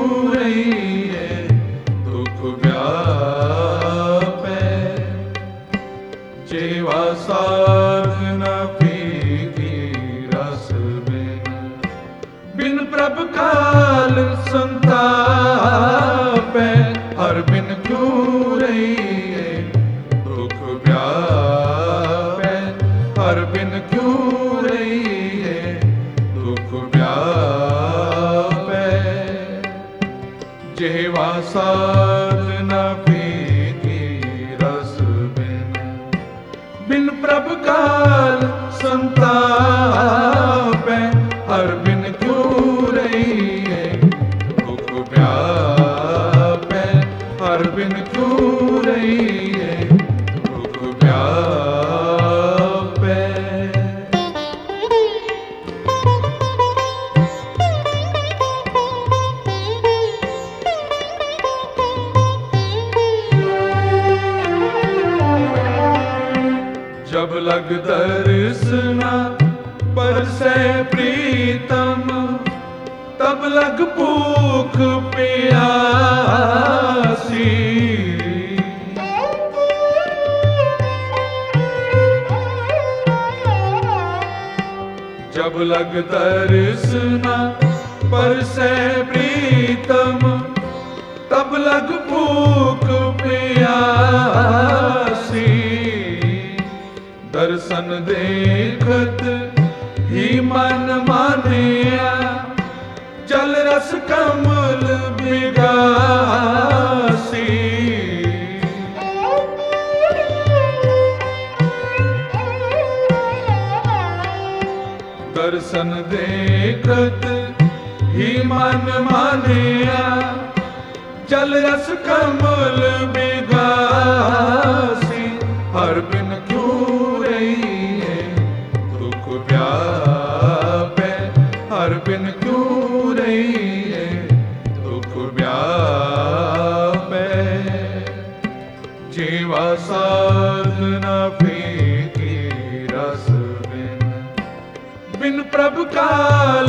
क्यों रही है दुख व्यापे। जेवा साध न पीगी रस बिन, बिन प्रभ काल संतापे। हर बिन क्यों रही है दुख व्यापे। हर बिन क्यों रही है दुख व्यापे। जेवा साध न पीगी रस बिन, बिन प्रभ काल संतापे। हर बिन क्यों रही है दुख व्यापे। हर बिन क्यों रही है दुख व्यापे। जब लग दर्शना परसे प्रीतम, तब लग भूख प्यासी। जब लग दर्शना परसे प्रीतम, तब लग भूख प्यासी। दर्शन देखत ही मन मानिया, जल रस कमल बिगासी। दर्शन देखत ही मन मानिया, जल रस कमल बिगासी। हर बिन क्यों रही है दुख व्यापे। हर बिन क्यों रही है दुख व्यापे। जीवा साध न पीगी रस बिन, बिन प्रभ काल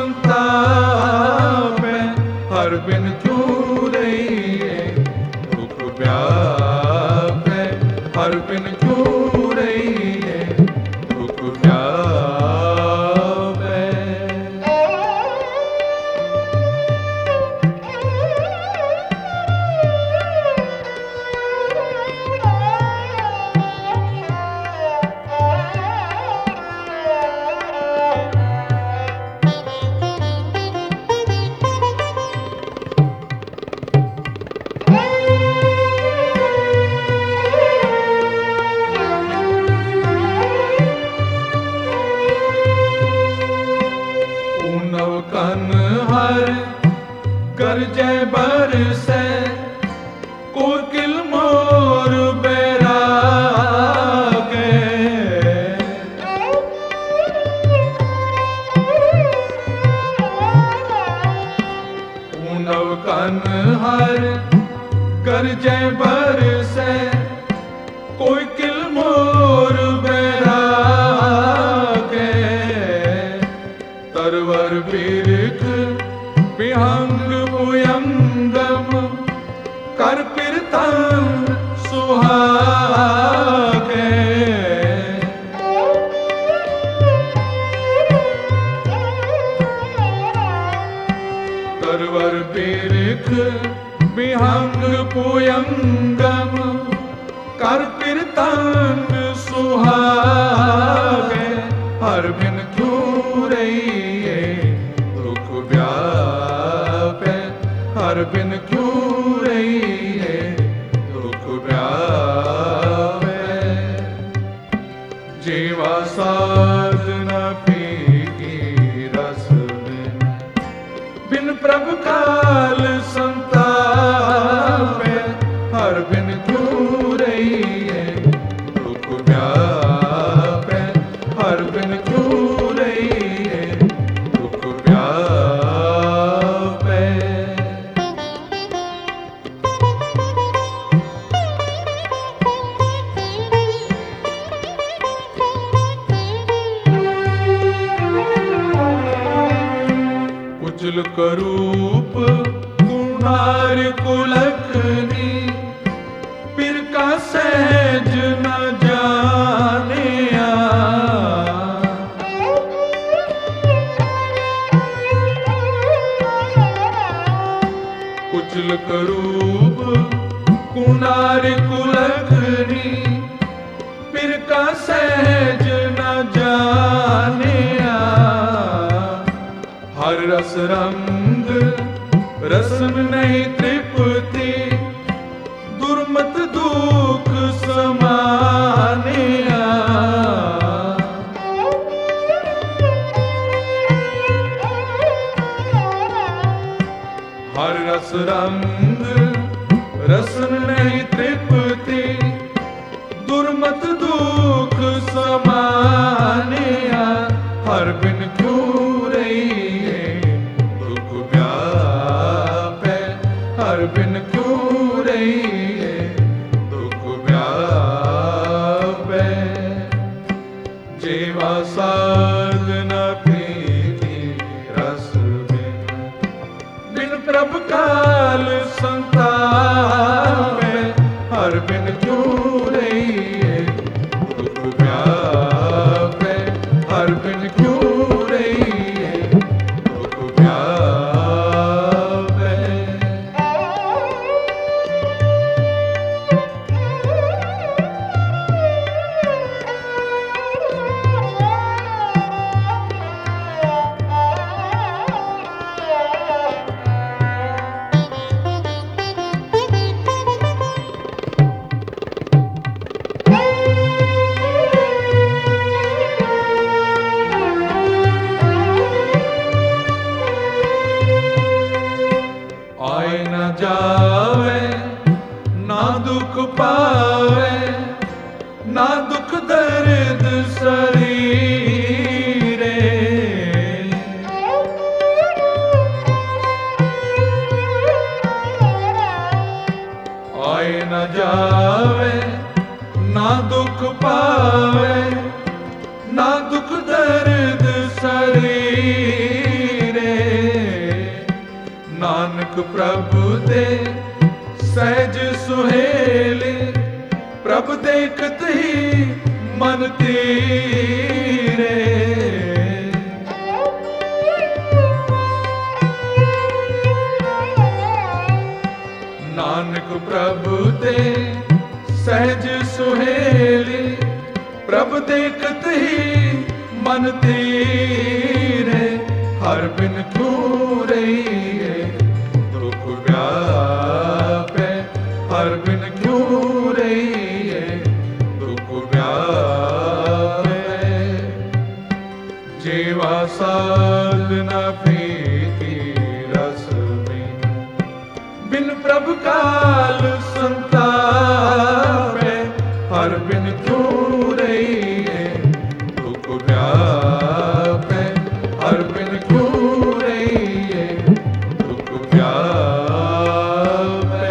संतापे। हर बिन क्यों रही है दुख व्यापे। हर बिन क्यों रही है दुख व्यापे। कन हर गरजे बरसे, कोकिल मोर बैरागे। ऊनव कन हर गरजे बरसे, कोकिल मोर बैरागे। तरवर बिरख विहंग भुयंगम, कर पिरतन सुहागे। तरवर बिरख विहंग भुयंगम, कर पिरतन सुहागे। हर बिन क्यों रही है दुख व्यापे। हर बिन क्यों रही है दुख व्यापे। जीवा साध न पीगी रस बिन, बिन प्रभ काल संतापे। हर बिन क्यों रही है दुख व्यापे। हर बिन क्यों रही है दुख व्यापे। कुचल करूप कुनार कुलखनी पिर का सहज न जानिया। कुचल करूप कुनार कुलखनी पिर का सहज न जानिया। हर रस रंग रसन नहीं तृप्ति दुर्मत दुख समानिया। हर रस रंग रसन नहीं तृप्ति दुर्मत दुख समानिया। हर बिन क्यों रहिए दुख व्यापै, हर बिन क्यों रहिए दुख व्यापै। जेवा साधना प्रीति रस बिन प्रभ काल संतापै। हर बिन क्यों रहिए दुख व्यापै, हर बिन क्यों रहिए दुख व्यापै। आए न जावे ना दुख पावे, ना दुख दर्द शरीरे। आए न जावे ना दुख पावे, ना दुख दर्द शरीरे। नानक प्रभु दे सहज सुहेले, प्रभु देखत ही मन तीरे। नानक प्रभु दे सहज सुहेले, प्रभु देखत ही मन तीरे। हर बिन क्यों रहिए दुख व्यापै, हर बिन क्यों रहिए दुख व्यापै। जेवा साधना प्रीति रस बिन प्रभु काल संतापै। हर बिन क्यों रहिए दुख व्यापै, हर बिन क्यों रहिए दुख व्यापै।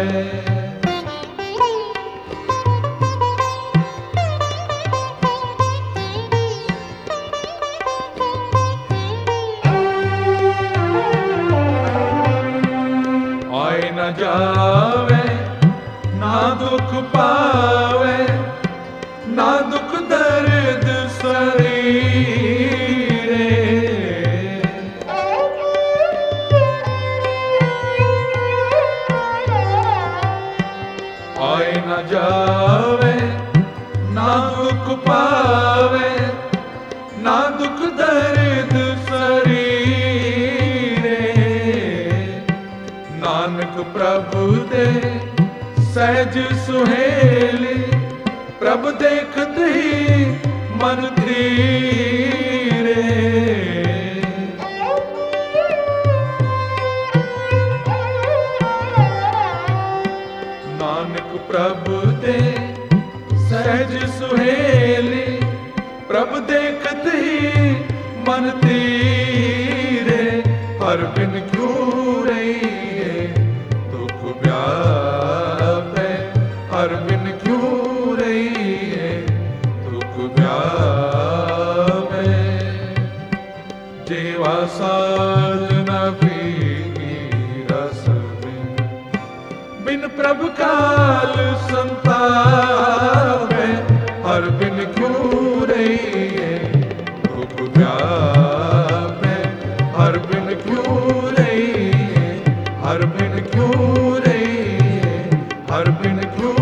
आए न जावे ना दुख पावे, ना दुख दर्द शरीरे। आए न जावे ना दुख पावे, ना दुख दर्द शरीरे। नानक प्रभु दे सहज सुहेले, प्रभु देखत ही मन धीरे। नानक प्रभु दे सहज सुहेले, प्रभु देखत ही मन तीरे। हर बिन क्यों रहिए दुख व्यापै, हर बिन क्यों रहिए दुख व्यापै। जेवा साधना प्रीति रस बिन बिन प्रभ काल संतापे, हर बिन क्यों रहिए दुख व्यापे, हर बिन क्यों रहिए, हर बिन क्यों रहिए, हर बिन क्यों